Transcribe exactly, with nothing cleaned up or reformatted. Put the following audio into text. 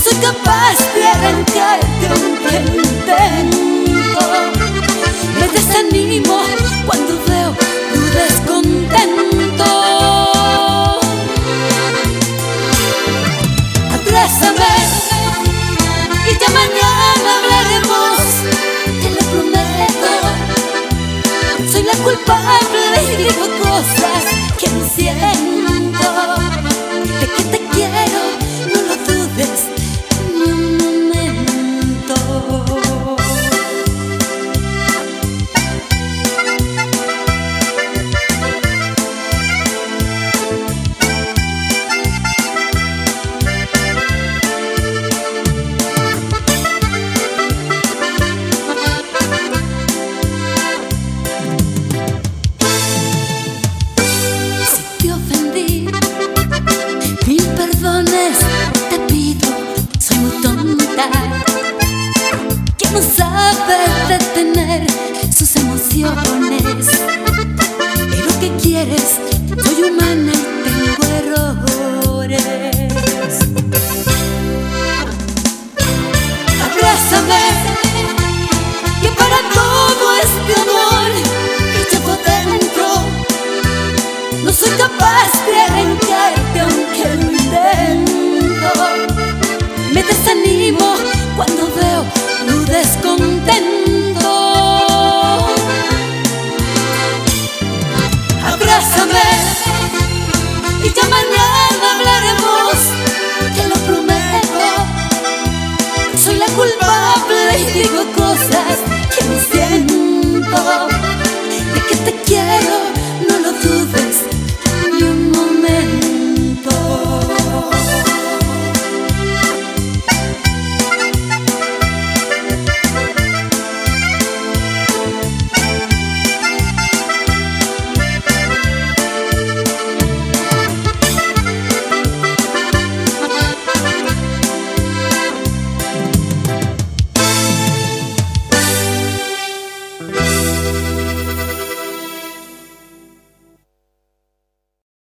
soy capaz de arrancarte aunque lo intento. Me desanimo cuando veo tu descontento. Abrázame y ya mañana hablaremos, te lo prometo. Soy la culpable y digo cosas que no siento. De que te quiero, no lo dudes ni un momento. Si te ofendí, mil perdones te pido, soy muy tonta, que no sabe detener sus emociones. Pero ¿qué quieres? Soy humana y tengo errores. Abrázame, que para todo este amor que llevo dentro, no soy capaz de arrancarte aunque lo intento. Me desanimo cuando veo tu descontento. Abrázame y ya mañana hablaremos, te lo prometo. Soy la culpable y digo cosas que no siento. De que te quiero,